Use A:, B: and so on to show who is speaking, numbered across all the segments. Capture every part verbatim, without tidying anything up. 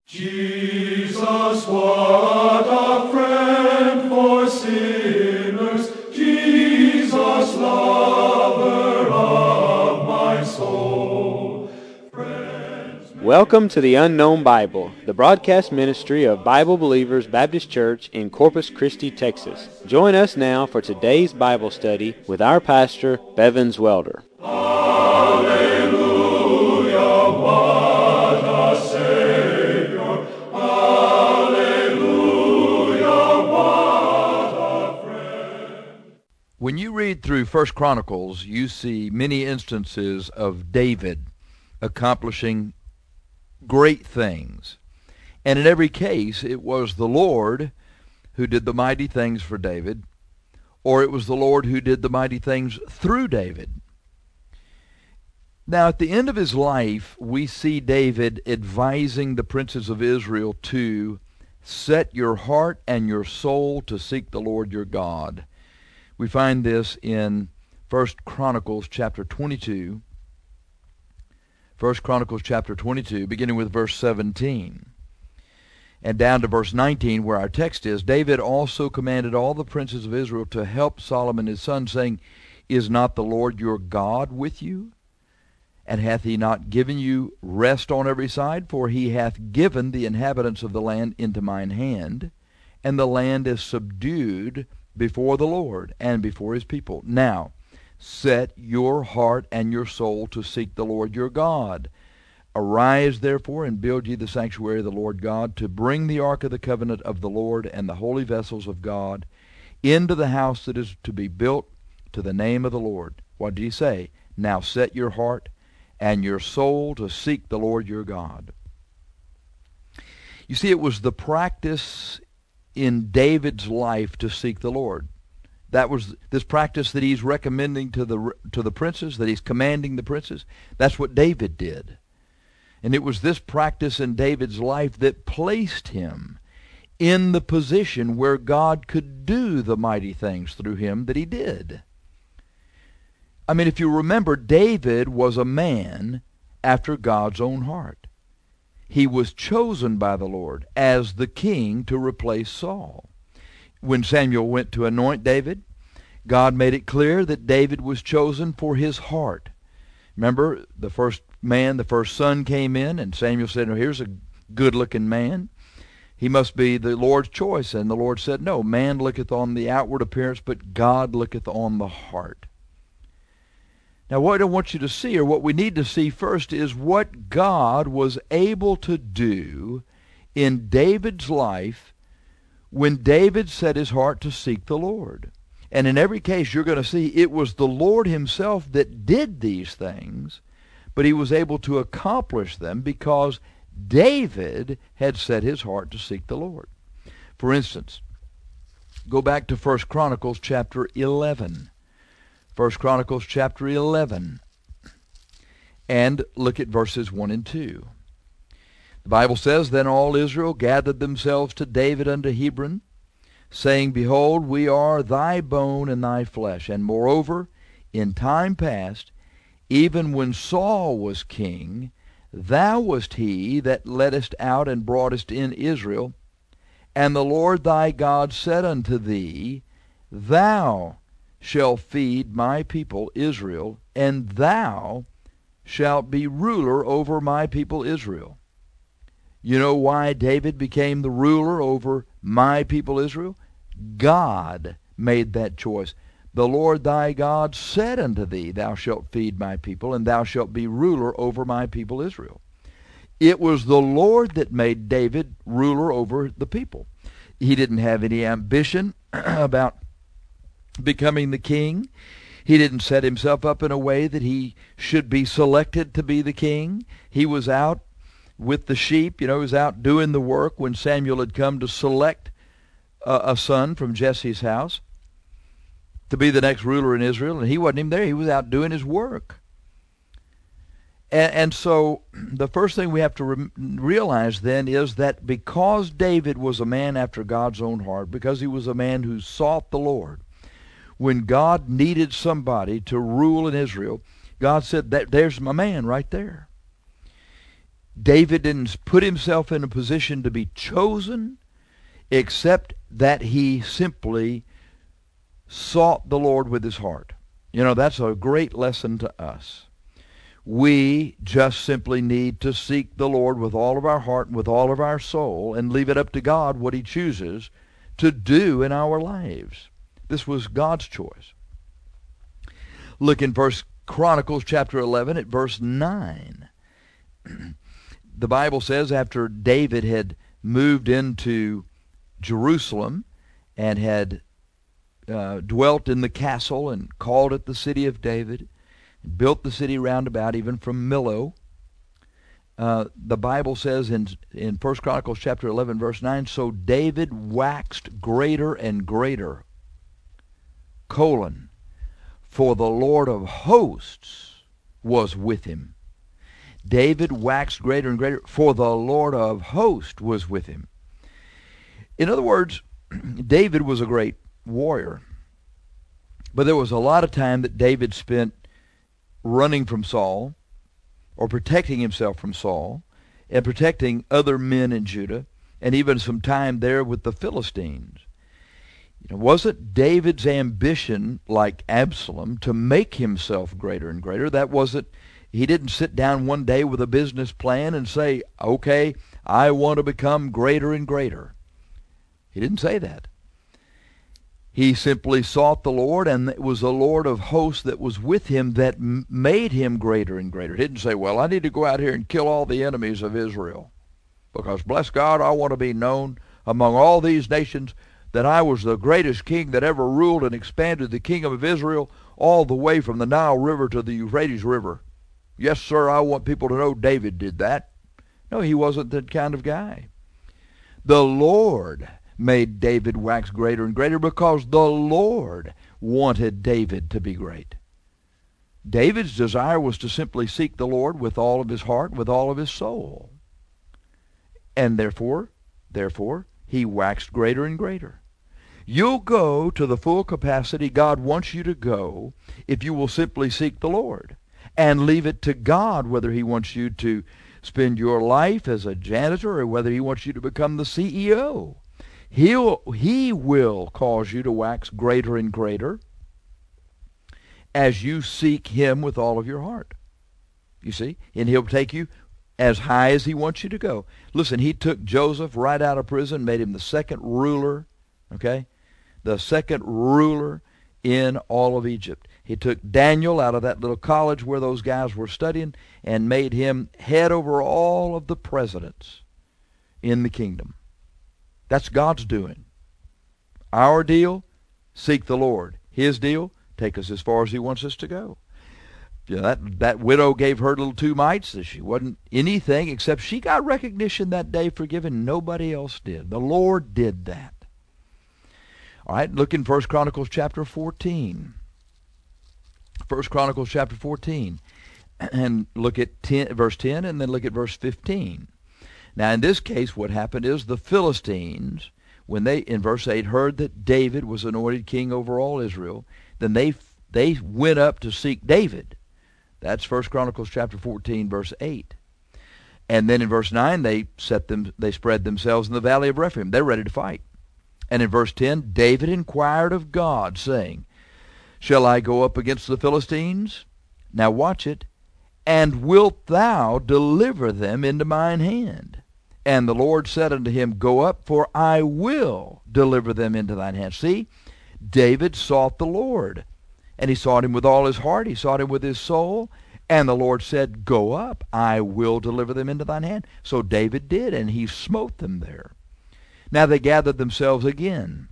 A: Jesus, what a friend for sinners, Jesus, lover of my soul. Friends,
B: Welcome to the Unknown Bible, the broadcast ministry of Bible Believers Baptist Church in Corpus Christi, Texas. Join us now for today's Bible study with our pastor, Bevins Welder.
A: Hallelujah, what a Savior. Hallelujah, what a friend.
C: When you read through First Chronicles, you see many instances of David accomplishing great things. And in every case, it was the Lord who did the mighty things for David, or it was the Lord who did the mighty things through David. Now, at the end of his life, we see David advising the princes of Israel to set your heart and your soul to seek the Lord your God. We find this in First Chronicles chapter twenty-two. First Chronicles chapter twenty-two, beginning with verse seventeen. And down to verse nineteen, where our text is, David also commanded all the princes of Israel to help Solomon his son, saying, Is not the Lord your God with you? And hath he not given you rest on every side? For he hath given the inhabitants of the land into mine hand, and the land is subdued before the Lord and before his people. Now, set your heart and your soul to seek the Lord your God. Arise, therefore, and build ye the sanctuary of the Lord God, to bring the ark of the covenant of the Lord and the holy vessels of God into the house that is to be built to the name of the Lord. What did he say? Now set your heart and your soul to seek the Lord your God. You see, it was the practice in David's life to seek the Lord. That was this practice that he's recommending to the to the princes, that he's commanding the princes. That's what David did. And it was this practice in David's life that placed him in the position where God could do the mighty things through him that he did. I mean, if you remember, David was a man after God's own heart. He was chosen by the Lord as the king to replace Saul. When Samuel went to anoint David, God made it clear that David was chosen for his heart. Remember, the first man, the first son came in, and Samuel said, oh, here's a good-looking man. He must be the Lord's choice. And the Lord said, no, man looketh on the outward appearance, but God looketh on the heart. Now, what I want you to see, or what we need to see first, is what God was able to do in David's life when David set his heart to seek the Lord. And in every case, you're going to see it was the Lord himself that did these things, but he was able to accomplish them because David had set his heart to seek the Lord. For instance, go back to First Chronicles chapter eleven. First Chronicles chapter eleven, and look at verses one and two. The Bible says, Then all Israel gathered themselves to David unto Hebron, saying, Behold, we are thy bone and thy flesh. And moreover, in time past, even when Saul was king, thou wast he that leddest out and broughtest in Israel. And the Lord thy God said unto thee, Thou shalt feed my people Israel, and thou shalt be ruler over my people Israel. You know why David became the ruler over my people Israel? God made that choice. The Lord thy God said unto thee, Thou shalt feed my people, and thou shalt be ruler over my people Israel. It was the Lord that made David ruler over the people. He didn't have any ambition about becoming the king. He didn't set himself up in a way that he should be selected to be the king. He was out with the sheep, you know, he was out doing the work when Samuel had come to select a, a son from Jesse's house to be the next ruler in Israel, and he wasn't even there. He was out doing his work. And, and so the first thing we have to re- realize then is that because David was a man after God's own heart, because he was a man who sought the Lord, when God needed somebody to rule in Israel, God said, that there's my man right there. David didn't put himself in a position to be chosen, except that he simply sought the Lord with his heart. You know, that's a great lesson to us. We just simply need to seek the Lord with all of our heart and with all of our soul and leave it up to God what he chooses to do in our lives. This was God's choice. Look in First Chronicles chapter eleven at verse nine. The Bible says after David had moved into Jerusalem and had uh, dwelt in the castle and called it the city of David, and built the city round about, even from Millo, uh, the Bible says in, in First Chronicles chapter eleven, verse nine, so David waxed greater and greater, colon, for the Lord of hosts was with him. David waxed greater and greater, for the Lord of hosts was with him. In other words, David was a great warrior, but there was a lot of time that David spent running from Saul, or protecting himself from Saul, and protecting other men in Judah, and even some time there with the Philistines. You know, wasn't David's ambition, like Absalom, to make himself greater and greater? That wasn't, he didn't sit down one day with a business plan and say, okay, I want to become greater and greater. He didn't say that. He simply sought the Lord, and it was the Lord of hosts that was with him that m- made him greater and greater. He didn't say, well, I need to go out here and kill all the enemies of Israel, because, bless God, I want to be known among all these nations that I was the greatest king that ever ruled and expanded the kingdom of Israel all the way from the Nile River to the Euphrates River. Yes, sir, I want people to know David did that. No, he wasn't that kind of guy. The Lord made David wax greater and greater because the Lord wanted David to be great. David's desire was to simply seek the Lord with all of his heart, with all of his soul. And therefore, therefore, he waxed greater and greater. You'll go to the full capacity God wants you to go if you will simply seek the Lord and leave it to God whether he wants you to spend your life as a janitor or whether he wants you to become the C E O. He'll, he will cause you to wax greater and greater as you seek him with all of your heart. You see? And he'll take you as high as he wants you to go. Listen, he took Joseph right out of prison, made him the second ruler, okay? The second ruler in all of Egypt. He took Daniel out of that little college where those guys were studying and made him head over all of the presidents in the kingdom. That's God's doing. Our deal, seek the Lord. His deal, take us as far as he wants us to go. You know, that, that widow gave her little two mites. She wasn't anything except she got recognition that day for giving. Nobody else did. The Lord did that. All right, look in First Chronicles chapter fourteen. First Chronicles chapter fourteen. And look at ten, verse ten, and then look at verse fifteen. Now, in this case, what happened is the Philistines, when they, in verse eight, heard that David was anointed king over all Israel, then they they went up to seek David. That's First Chronicles chapter fourteen, verse eight. And then in verse nine, they set them, they spread themselves in the valley of Rephaim. They're ready to fight. And in verse ten, David inquired of God, saying, shall I go up against the Philistines? Now watch it. And wilt thou deliver them into mine hand? And the Lord said unto him, go up, for I will deliver them into thine hand. See, David sought the Lord. And he sought him with all his heart. He sought him with his soul. And the Lord said, go up, I will deliver them into thine hand. So David did, and he smote them there. Now they gathered themselves again.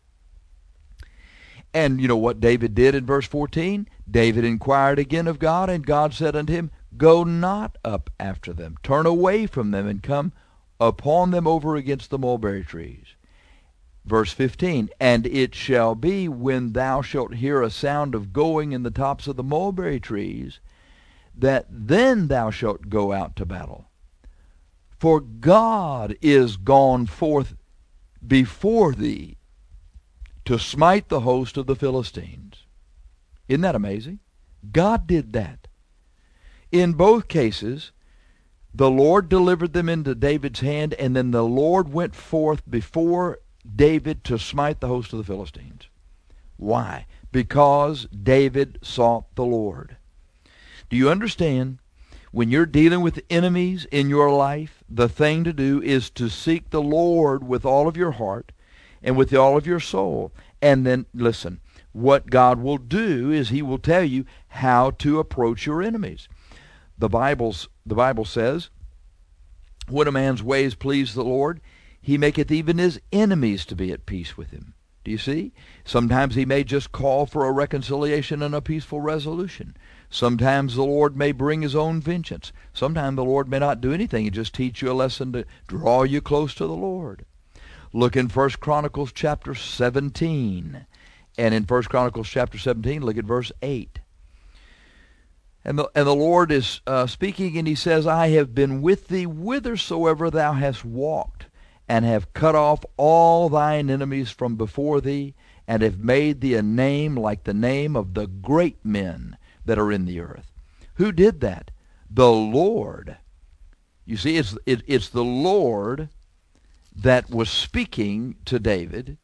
C: And you know what David did in verse fourteen? David inquired again of God, and God said unto him, go not up after them. Turn away from them, and come upon them over against the mulberry trees. Verse fifteen, and it shall be when thou shalt hear a sound of going in the tops of the mulberry trees, that then thou shalt go out to battle. For God is gone forth before thee to smite the host of the Philistines. Isn't that amazing? God did that. In both cases, The Lord delivered them into David's hand, and then the Lord went forth before David to smite the host of the Philistines. Why? Because David sought the Lord. Do you understand? When you're dealing with enemies in your life, the thing to do is to seek the Lord with all of your heart and with all of your soul. And then, listen, what God will do is he will tell you how to approach your enemies. The Bible's, the Bible says, when a man's ways please the Lord, he maketh even his enemies to be at peace with him. Do you see? Sometimes he may just call for a reconciliation and a peaceful resolution. Sometimes the Lord may bring his own vengeance. Sometimes the Lord may not do anything. He just teach you a lesson to draw you close to the Lord. Look in First Chronicles chapter seventeen. And in First Chronicles chapter seventeen, look at verse eight. And the, and the Lord is uh, speaking, and he says, I have been with thee whithersoever thou hast walked, and have cut off all thine enemies from before thee, and have made thee a name like the name of the great men that are in the earth. Who did that? The Lord. You see, it's, it, it's the Lord that was speaking to David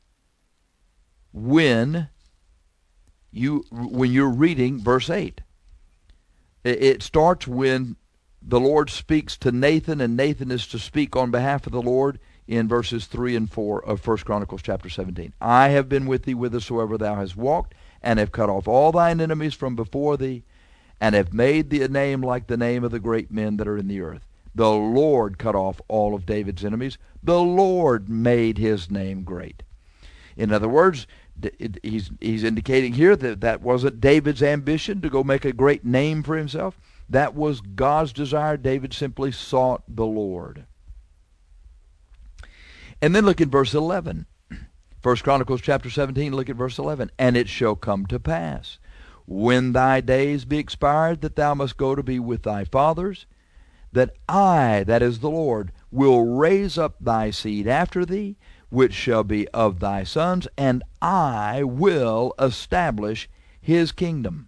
C: when, you, when you're reading verse eight. It starts when the Lord speaks to Nathan, and Nathan is to speak on behalf of the Lord in verses three and four of First Chronicles chapter seventeen. I have been with thee whithersoever thou hast walked, and have cut off all thine enemies from before thee, and have made thee a name like the name of the great men that are in the earth. The Lord cut off all of David's enemies. The Lord made his name great. In other words, he's, he's indicating here that that wasn't David's ambition to go make a great name for himself. That was God's desire. David simply sought the Lord. And then look at verse eleven. First Chronicles chapter seventeen, look at verse eleven. And it shall come to pass, when thy days be expired, that thou must go to be with thy fathers, that I, that is the Lord, will raise up thy seed after thee, which shall be of thy sons, and I will establish his kingdom.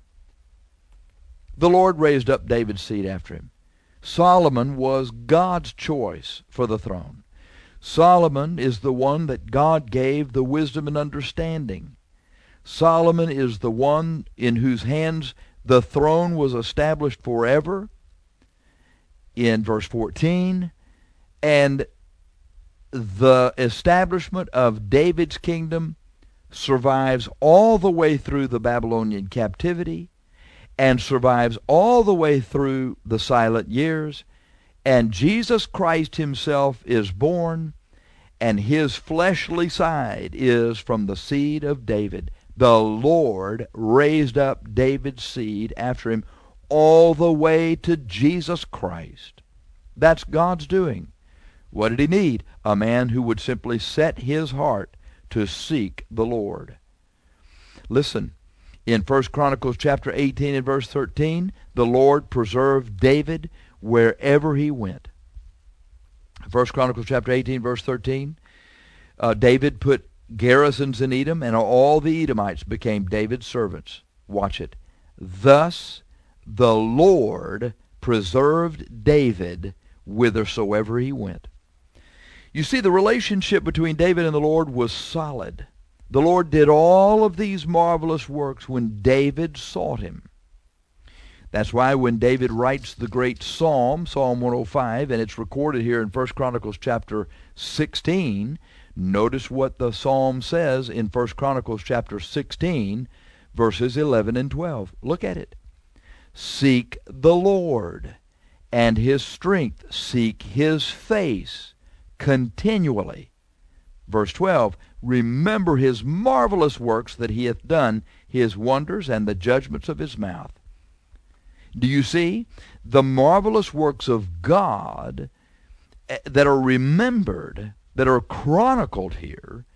C: The Lord raised up David's seed after him. Solomon was God's choice for the throne. Solomon is the one that God gave the wisdom and understanding. Solomon is the one in whose hands the throne was established forever, in verse fourteen, and the establishment of David's kingdom survives all the way through the Babylonian captivity, and survives all the way through the silent years, and Jesus Christ himself is born, and his fleshly side is from the seed of David. The Lord raised up David's seed after him all the way to Jesus Christ. That's God's doing. What did he need? A man who would simply set his heart to seek the Lord. Listen, in First Chronicles chapter eighteen and verse thirteen, the Lord preserved David wherever he went. First Chronicles chapter eighteen, verse thirteen, uh, David put garrisons in Edom, and all the Edomites became David's servants. Watch it. Thus the Lord preserved David whithersoever he went. You see, the relationship between David and the Lord was solid. The Lord did all of these marvelous works when David sought him. That's why when David writes the great psalm, Psalm one oh five, and it's recorded here in First Chronicles chapter sixteen, notice what the psalm says in First Chronicles chapter sixteen, verses eleven and twelve. Look at it. Seek the Lord and his strength. Seek his face continually. Verse twelve, remember his marvelous works that he hath done, his wonders and the judgments of his mouth. Do you see? The marvelous works of God that are remembered, that are chronicled here,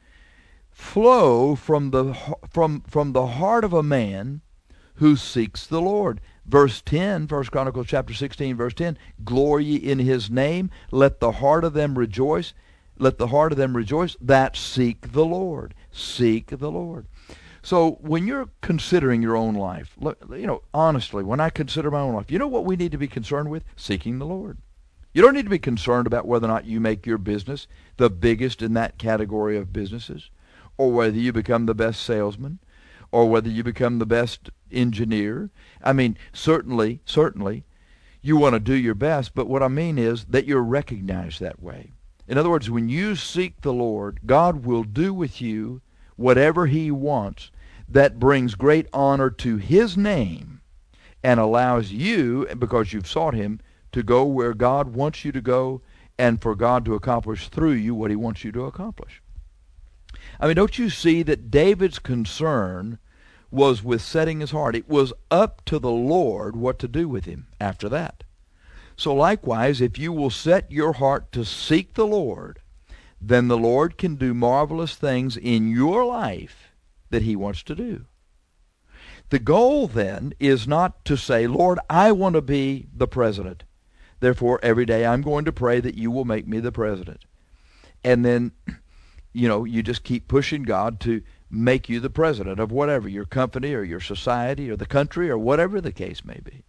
C: flow from the, from, from the heart of a man who seeks the Lord. Verse ten, First Chronicles chapter sixteen, verse ten, glory ye in his name, let the heart of them rejoice, let the heart of them rejoice that seek the Lord. Seek the Lord. So when you're considering your own life, look, you know, honestly, when I consider my own life, you know what we need to be concerned with? Seeking the Lord. You don't need to be concerned about whether or not you make your business the biggest in that category of businesses, or whether you become the best salesman, or whether you become the best engineer. I mean, certainly, certainly, you want to do your best, but what I mean is that you're recognized that way. In other words, when you seek the Lord, God will do with you whatever he wants that brings great honor to his name and allows you, because you've sought him, to go where God wants you to go and for God to accomplish through you what he wants you to accomplish. I mean, don't you see that David's concern was with setting his heart? It was up to the Lord what to do with him after that. So likewise, if you will set your heart to seek the Lord, then the Lord can do marvelous things in your life that he wants to do. The goal then is not to say, Lord, I want to be the president. Therefore, every day I'm going to pray that you will make me the president. And then, you know, you just keep pushing God to make you the president of whatever, your company or your society or the country or whatever the case may be.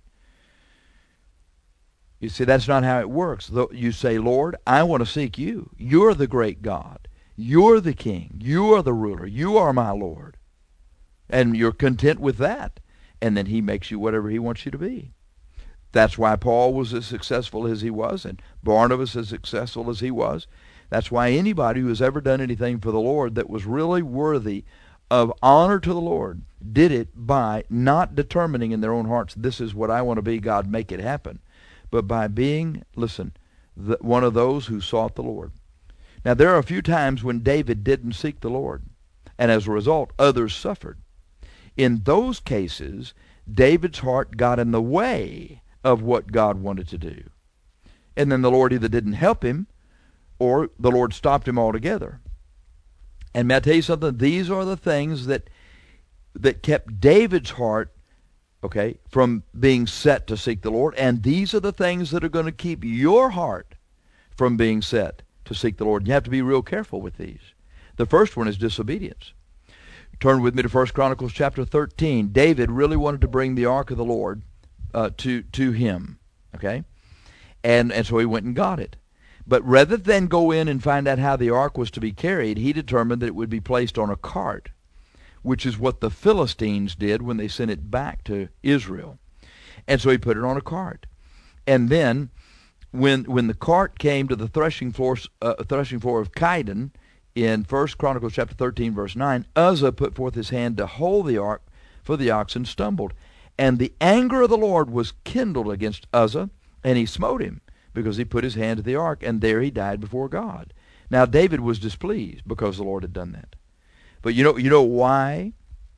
C: You see, that's not how it works. You say, Lord, I want to seek you. You're the great God. You're the king. You are the ruler. You are my Lord. And you're content with that. And then he makes you whatever he wants you to be. That's why Paul was as successful as he was, and Barnabas as successful as he was. That's why anybody who has ever done anything for the Lord that was really worthy of honor to the Lord did it by not determining in their own hearts, this is what I want to be, God, make it happen. But by being, listen, the, one of those who sought the Lord. Now, there are a few times when David didn't seek the Lord, and as a result, others suffered. In those cases, David's heart got in the way of what God wanted to do. And then the Lord either didn't help him, or the Lord stopped him altogether. And may I tell you something? These are the things that that kept David's heart, okay, from being set to seek the Lord. And these are the things that are going to keep your heart from being set to seek the Lord. You have to be real careful with these. The first one is disobedience. Turn with me to First Chronicles chapter thirteen. David really wanted to bring the ark of the Lord uh, to to him, okay? And, and so he went and got it. But rather than go in and find out how the ark was to be carried, he determined that it would be placed on a cart, which is what the Philistines did when they sent it back to Israel. And so he put it on a cart. And then when when the cart came to the threshing floor, uh, threshing floor of Kidon, in First Chronicles chapter thirteen, verse nine, Uzzah put forth his hand to hold the ark, for the oxen stumbled. And the anger of the Lord was kindled against Uzzah, and he smote him, because he put his hand to the ark, and there he died before God. Now David was displeased because the Lord had done that. But you know, you know why?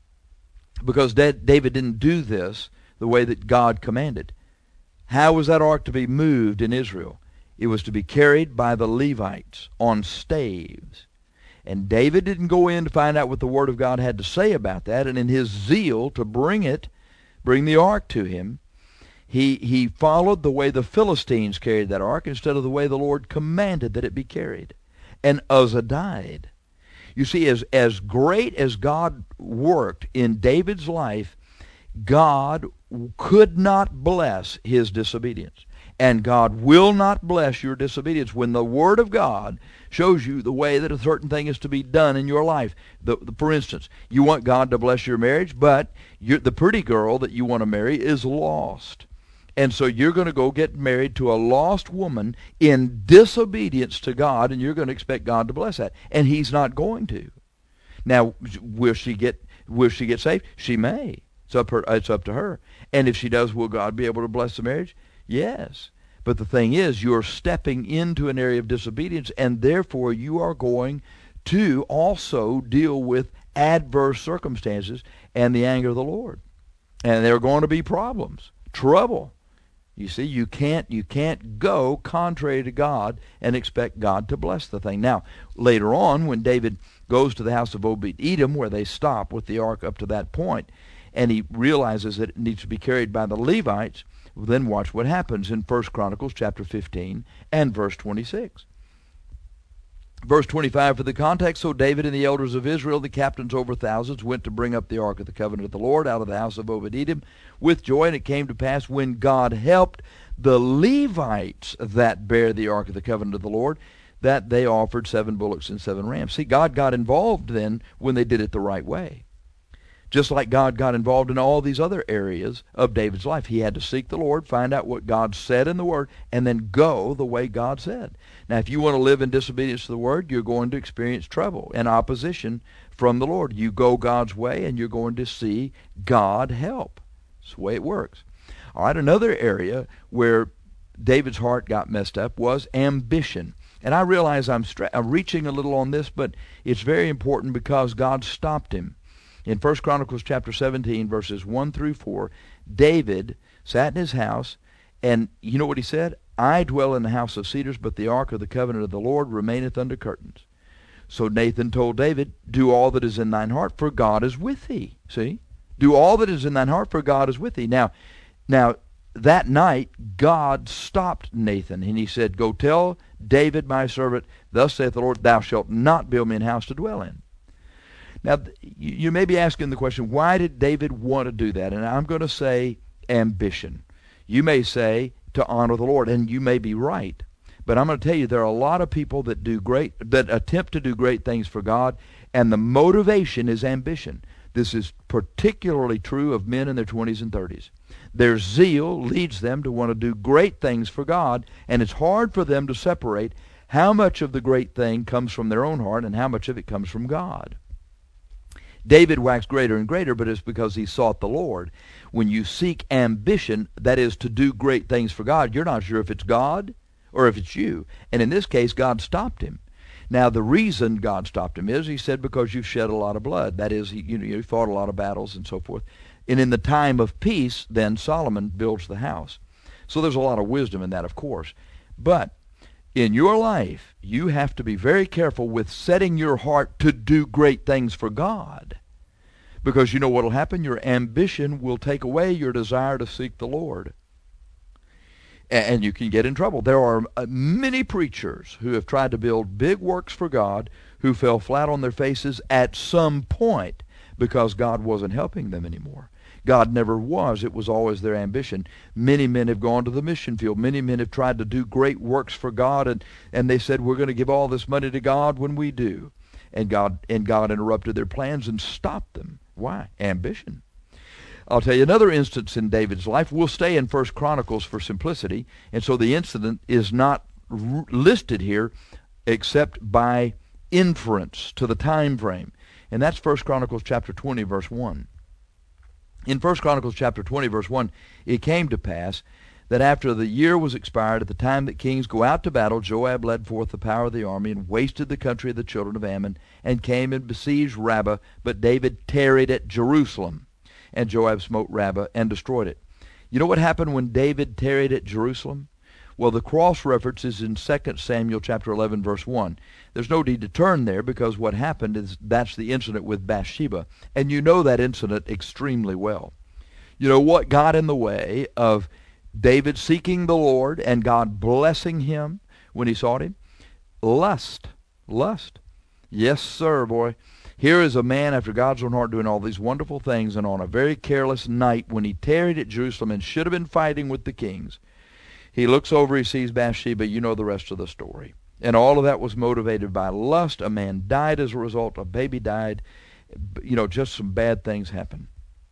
C: Because David didn't do this the way that God commanded. How was that ark to be moved in Israel? It was to be carried by the Levites on staves. And David didn't go in to find out what the Word of God had to say about that, and in his zeal to bring it, bring the ark to him, He he followed the way the Philistines carried that ark instead of the way the Lord commanded that it be carried. And Uzzah died. You see, as, as great as God worked in David's life, God could not bless his disobedience. And God will not bless your disobedience when the Word of God shows you the way that a certain thing is to be done in your life. The, the, for instance, you want God to bless your marriage, but you're, the pretty girl that you want to marry is lost. And so you're going to go get married to a lost woman in disobedience to God, and you're going to expect God to bless that. And he's not going to. Now, will she get will she get saved? She may. It's up her, it's up to her. And if she does, will God be able to bless the marriage? Yes. But the thing is, you're stepping into an area of disobedience, and therefore you are going to also deal with adverse circumstances and the anger of the Lord. And there are going to be problems, trouble. You see, you can't you can't go contrary to God and expect God to bless the thing. Now, later on, when David goes to the house of Obed-Edom, where they stop with the ark up to that point, and he realizes that it needs to be carried by the Levites, then watch what happens in First Chronicles chapter fifteen and verse twenty-six. Verse twenty-five, for the context, so David and the elders of Israel, the captains over thousands, went to bring up the ark of the covenant of the Lord out of the house of Obed-Edom with joy. And it came to pass, when God helped the Levites that bear the ark of the covenant of the Lord, that they offered seven bullocks and seven rams. See, God got involved then when they did it the right way. Just like God got involved in all these other areas of David's life. He had to seek the Lord, find out what God said in the Word, and then go the way God said. Now, if you want to live in disobedience to the Word, you're going to experience trouble and opposition from the Lord. You go God's way, and you're going to see God help. That's the way it works. All right, another area where David's heart got messed up was ambition. And I realize I'm, stra- I'm reaching a little on this, but it's very important because God stopped him. In First Chronicles chapter seventeen, verses one through four, David sat in his house, and you know what he said? I dwell in the house of cedars, but the ark of the covenant of the Lord remaineth under curtains. So Nathan told David, do all that is in thine heart, for God is with thee. See? Do all that is in thine heart, for God is with thee. Now, now that night, God stopped Nathan, and he said, go tell David my servant, thus saith the Lord, thou shalt not build me an house to dwell in. Now, you may be asking the question, why did David want to do that? And I'm going to say ambition. You may say to honor the Lord, and you may be right. But I'm going to tell you, there are a lot of people that do great, that attempt to do great things for God, and the motivation is ambition. This is particularly true of men in their twenties and thirties. Their zeal leads them to want to do great things for God, and it's hard for them to separate how much of the great thing comes from their own heart and how much of it comes from God. David waxed greater and greater, but it's because he sought the Lord. When you seek ambition, that is to do great things for God, you're not sure if it's God or if it's you. And in this case, God stopped him. Now, the reason God stopped him is, he said, because you've shed a lot of blood. That is, he, you know, you fought a lot of battles and so forth. And in the time of peace, then Solomon builds the house. So there's a lot of wisdom in that, of course. But in your life, you have to be very careful with setting your heart to do great things for God. Because you know what will happen? Your ambition will take away your desire to seek the Lord. And you can get in trouble. There are many preachers who have tried to build big works for God who fell flat on their faces at some point because God wasn't helping them anymore. God never was. It was always their ambition. Many men have gone to the mission field. Many men have tried to do great works for God, and, and they said, we're going to give all this money to God when we do. And God, and God interrupted their plans and stopped them. Why? Ambition. I'll tell you another instance in David's life. We'll stay in First Chronicles for simplicity, and so the incident is not r- listed here except by inference to the time frame. And that's First Chronicles chapter twenty, verse one. In First Chronicles chapter twenty, verse one, it came to pass that after the year was expired, at the time that kings go out to battle, Joab led forth the power of the army and wasted the country of the children of Ammon, and came and besieged Rabbah, but David tarried at Jerusalem. And Joab smote Rabbah and destroyed it. You know what happened when David tarried at Jerusalem? Well, the cross-reference is in Second Samuel chapter eleven, verse one. There's no need to turn there because what happened is that's the incident with Bathsheba. And you know that incident extremely well. You know what got in the way of David seeking the Lord and God blessing him when he sought him? Lust. Lust. Yes, sir, boy. Here is a man after God's own heart doing all these wonderful things, and on a very careless night when he tarried at Jerusalem and should have been fighting with the kings, he looks over, he sees Bathsheba. You know the rest of the story. And all of that was motivated by lust. A man died as a result. A baby died. You know, just some bad things happened.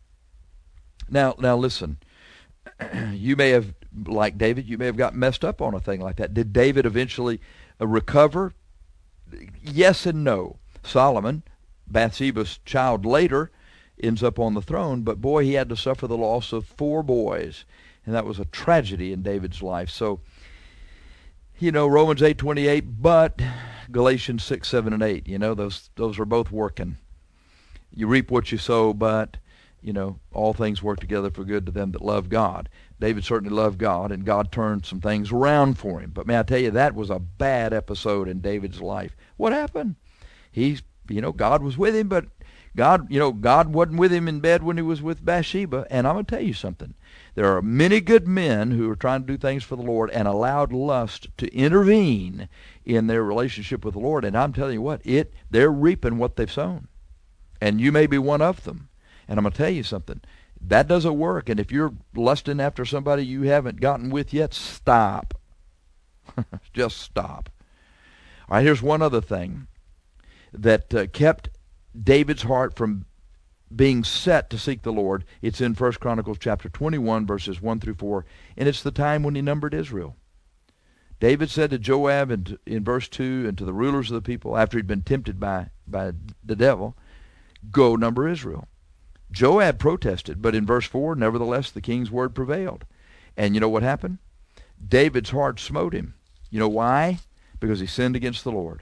C: Now, now listen. You may have, like David, you may have got messed up on a thing like that. Did David eventually uh, recover? Yes and no. Solomon, Bathsheba's child later, ends up on the throne, but boy, he had to suffer the loss of four boys, and that was a tragedy in David's life. So, you know, Romans eight twenty-eight, but Galatians six, seven, and eight, you know, those those are both working. You reap what you sow, but, you know, all things work together for good to them that love God. David certainly loved God, and God turned some things around for him. But may I tell you, that was a bad episode in David's life. What happened? He's You know, God was with him, but God, you know, God wasn't with him in bed when he was with Bathsheba. And I'm going to tell you something. There are many good men who are trying to do things for the Lord and allowed lust to intervene in their relationship with the Lord. And I'm telling you what, it they're reaping what they've sown. And you may be one of them. And I'm going to tell you something. That doesn't work. And if you're lusting after somebody you haven't gotten with yet, stop. Just stop. All right, here's one other thing that uh, kept David's heart from being set to seek the Lord. It's in First Chronicles chapter twenty-one, verses one through four, and it's the time when he numbered Israel. David said to Joab in, in verse two and to the rulers of the people after he'd been tempted by, by the devil, go number Israel. Joab protested, but in verse four, nevertheless, the king's word prevailed. And you know what happened? David's heart smote him. You know why? Because he sinned against the Lord.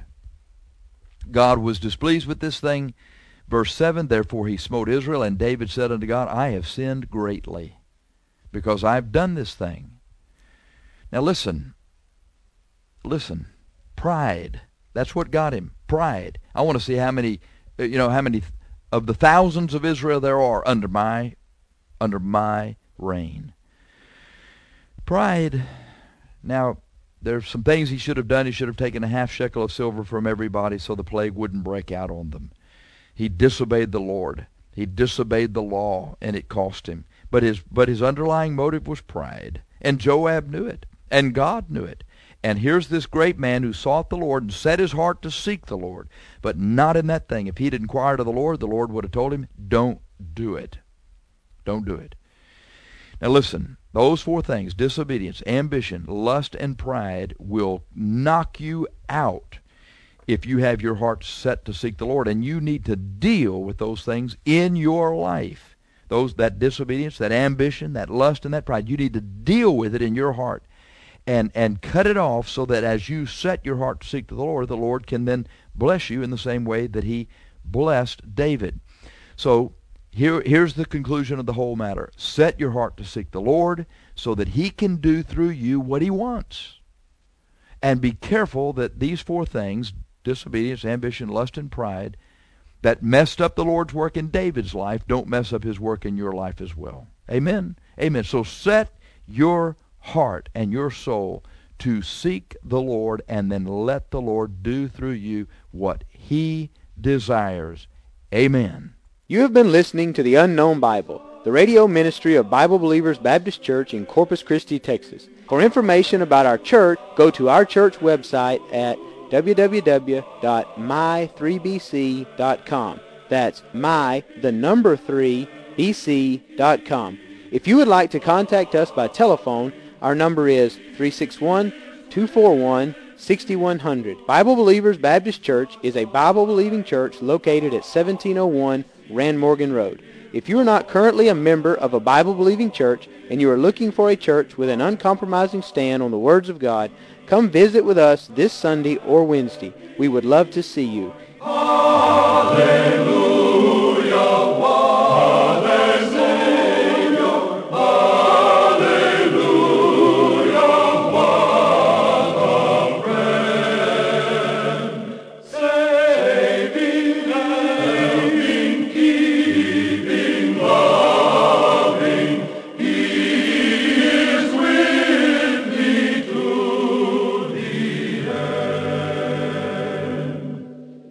C: God was displeased with this thing. Verse seven, therefore he smote Israel, and David said unto God, I have sinned greatly, because I've done this thing. Now listen, listen, pride. That's what got him, pride. I want to see how many, you know, how many of the thousands of Israel there are under my, under my reign. Pride. Now, there's some things he should have done. He should have taken a half shekel of silver from everybody so the plague wouldn't break out on them. He disobeyed the Lord. He disobeyed the law, and it cost him. But his but his underlying motive was pride. And Joab knew it, and God knew it. And here's this great man who sought the Lord and set his heart to seek the Lord, but not in that thing. If he'd inquired of the Lord, the Lord would have told him, don't do it. Don't do it. Now listen, those four things, disobedience, ambition, lust, and pride, will knock you out if you have your heart set to seek the Lord. And you need to deal with those things in your life. Those, that disobedience, that ambition, that lust, and that pride. You need to deal with it in your heart and, and cut it off so that as you set your heart to seek the Lord, the Lord can then bless you in the same way that he blessed David. So here, here's the conclusion of the whole matter. Set your heart to seek the Lord so that he can do through you what he wants. And be careful that these four things, disobedience, ambition, lust, and pride, that messed up the Lord's work in David's life, don't mess up his work in your life as well. Amen? Amen. So set your heart and your soul to seek the Lord, and then let the Lord do through you what he desires. Amen.
B: You have been listening to The Unknown Bible, the radio ministry of Bible Believers Baptist Church in Corpus Christi, Texas. For information about our church, go to our church website at w w w dot my three b c dot com. That's my, the number three, b c dot com. If you would like to contact us by telephone, our number is three six one, two four one, six one zero zero. Bible Believers Baptist Church is a Bible-believing church located at seventeen oh one Rand Morgan Road. If you are not currently a member of a Bible-believing church and you are looking for a church with an uncompromising stand on the words of God, come visit with us this Sunday or Wednesday. We would love to see you.
A: Hallelujah.